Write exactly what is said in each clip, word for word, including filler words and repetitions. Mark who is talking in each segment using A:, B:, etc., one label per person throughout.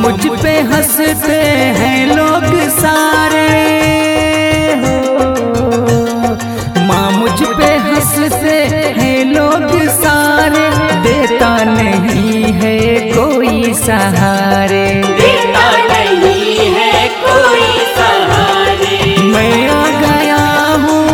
A: मुझ पे हंसते हैं लोग सारे हो, माँ मुझ पे हंसते हैं लोग सारे, देता नहीं है कोई सहारे,
B: देता नहीं है कोई सहारे।
A: मैं आ गया हूँ,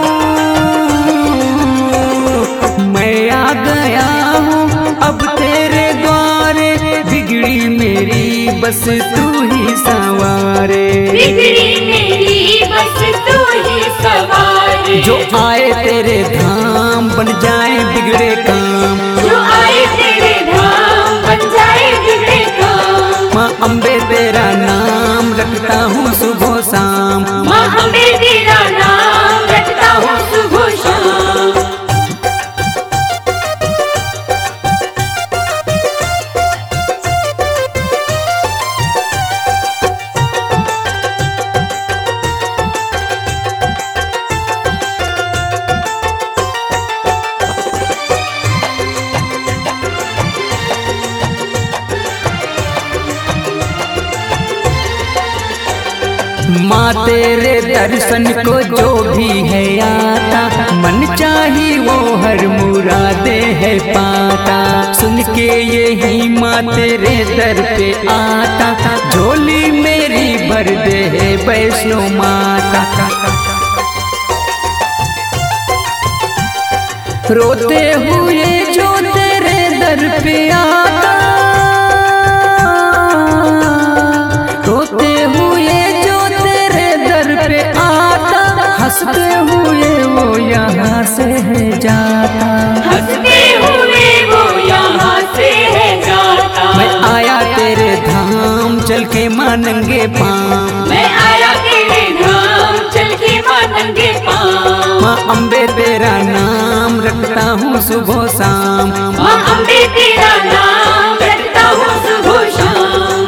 A: मैं आ गया हूँ अब तेरे द्वारे, बिगड़ी मेरी बस तू ही संवारे,
B: बिगड़ी मेरी बस तू ही सवारे।
A: जो आए तेरे धाम बन जाए बिगड़े काम,
B: जो आए तेरे धाम बन जाए बिगड़े काम।
A: माँ अम्बे तेरा नाम रखता हूँ सुबह शाम,
B: माँ अम्बे तेरा नाम रखता हूँ सुबह शाम।
A: माँ तेरे दर्शन को जो भी है आता, मन चाही वो हर मुरादे है पाता। सुन के यही माँ तेरे दर पे आता, झोली मेरी भर दे है वैष्णो माता। रोते हुए जो तेरे दर पे आता, रोते हुए हंसते हुए वो यहाँ से है जाता,
B: हंसते हुए वो यहाँ से है जाता।
A: मैं आया तेरे धाम चल के माँ नंगे पाँव,
B: मैं आया तेरे धाम चल के माँ नंगे पाँव।
A: माँ अम्बे तेरा नाम रखता हूँ सुबह शाम,
B: माँ अम्बे तेरा नाम रखता हूँ सुबह शाम।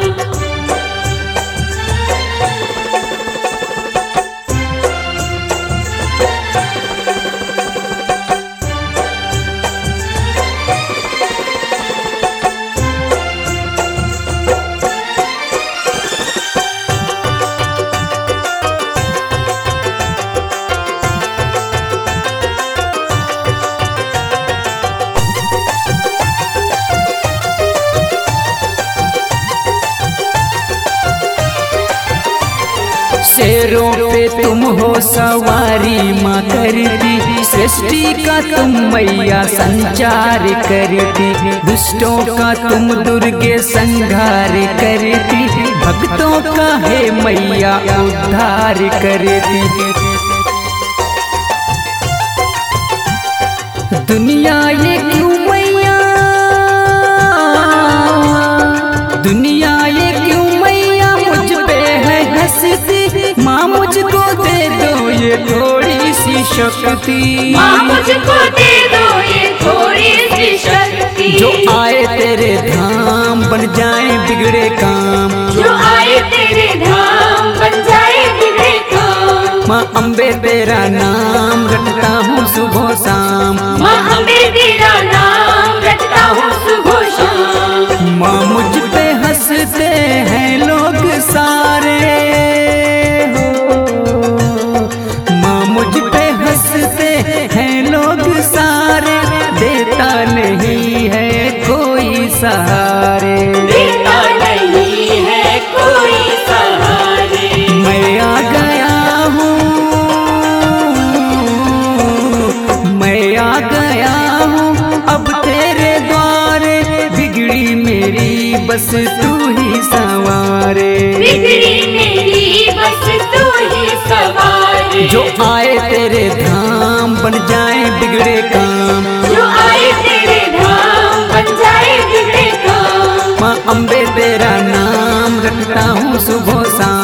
B: शेरों पे तुम हो सवारी माँ करती, सृष्टि का तुम मैया संचार करती, दुष्टों का तुम दुर्गे संहार करती, भक्तों का है मैया उद्धार करती। दुनिया ये क्यों मैया, दुनिया ये क्यों मैया मुझ पे है हंसती, माँ मुझको दे दो ये थोड़ी सी शक्ति, माँ मुझको दे दो ये थोड़ी सी शक्ति।
A: जो आए तेरे धाम बन जाए बिगड़े काम,
B: जो आए तेरे धाम बन जाए बिगड़े काम।
A: माँ अम्बे तेरा नाम रखता हूँ सुबह शाम,
B: माँ अम्बे तेरा नाम रखता हूँ सुबह शाम।
A: माँ मुझ पे हंसते हैं लोग सारे हो, माँ मुझ पे हंसते हैं लोग सारे, देता नहीं है कोई सहारे,
B: देता नहीं है कोई सहारे।
A: मैं आ गया हूँ, मैं आ गया हूँ अब तेरे द्वारे, बिगड़ी मेरी बस तू ही संवारे,
B: बिगड़ी मेरी बस तू ही सवारे।
A: जो आए तेरे धाम बन जाए बिगड़े काम,
B: जो आए तेरे धाम बन जाए बिगड़े काम।
A: माँ अम्बे तेरा नाम रखता हूँ सुबह शाम।